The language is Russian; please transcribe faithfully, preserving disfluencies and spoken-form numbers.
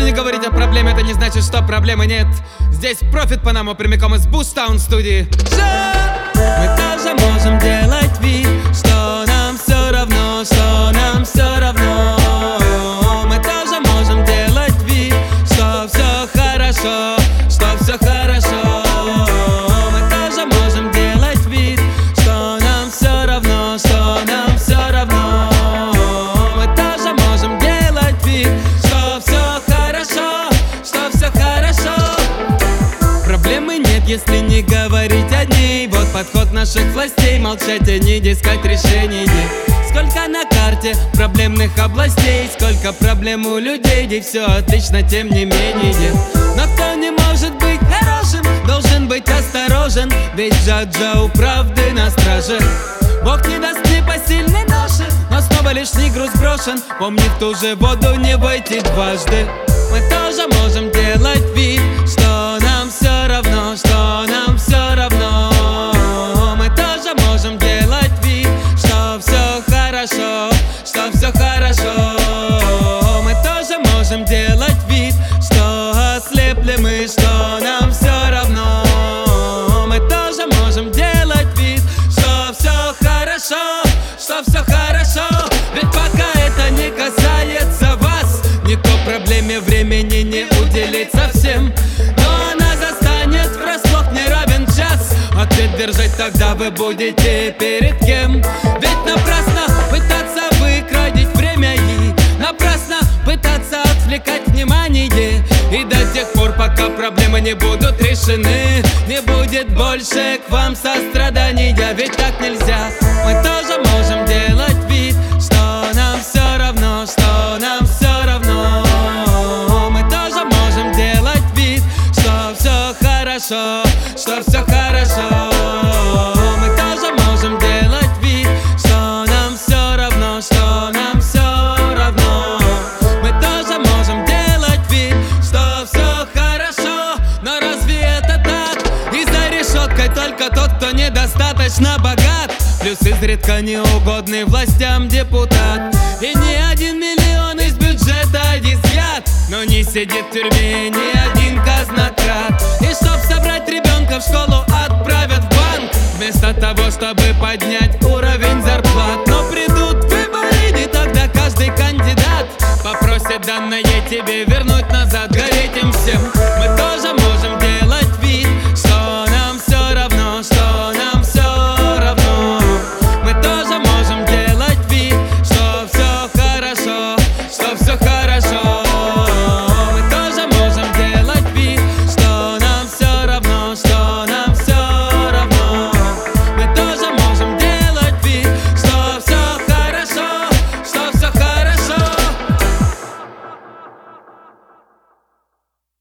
Если не говорить о проблеме, это не значит, что проблемы нет. Здесь профит Панама прямиком из Бустаун студии. Мы тоже можем делать вид, что нам все равно, что нам все равно. Мы тоже можем делать вид, что все хорошо, что все хорошо. Мы тоже можем делать вид, что нам все равно, что нам все равно. Мы тоже можем делать вид, что все хорошо, что все хорошо. Проблемы нет, если не говорить о ней. Вот подход наших властей: молчать о ней, искать решений нет. Сколько на карте проблемных областей, сколько проблем у людей, где все отлично, тем не менее. Но кто не может быть хорошим, должен быть осторожен, ведь Джаджа у правды на страже. Бог не даст непосильной ноши, но снова лишний груз брошен. Помни, в ту же воду не войти дважды. Мы тоже можем делать вид, что нам все равно, что нам все равно. Мы тоже можем делать вид, что все хорошо, что все хорошо. Мы тоже можем делать вид, что ослепли мы, что нам все равно. Мы тоже можем делать вид, что все хорошо, что все хорошо. Ведь пока это не касается вас, никто проблеме времени не уделит совсем. Но она застанет врасплох, не равен час. Ответ держать тогда вы будете перед кем? Ведь напрасно пытаться выкрадить время и напрасно пытаться отвлекать внимание. И до тех пор, пока проблемы не будут решены, не будет больше к вам сострадания. Ведь так нельзя. Мы тоже можем делать вид, что нам все равно, что нам все равно. Мы тоже можем делать вид, что все хорошо, что все хорошо. Мы тоже можем делать вид, что нам все равно, что нам все равно. Мы тоже можем делать вид, что все хорошо. Но разве это так? И за решеткой только тот, кто недостаточно богат, плюс изредка неугодный властям депутат. И ни один миллион из бюджета изъят, но не сидит в тюрьме ни один казнократ. И чтоб собрать ребенка в школу, отправят в банк, вместо того, чтобы поднять уровень зарплат. Но придут выборы, и тогда каждый кандидат попросит данное тебе вернуть назад. Гореть им всем. Мы тоже можем делать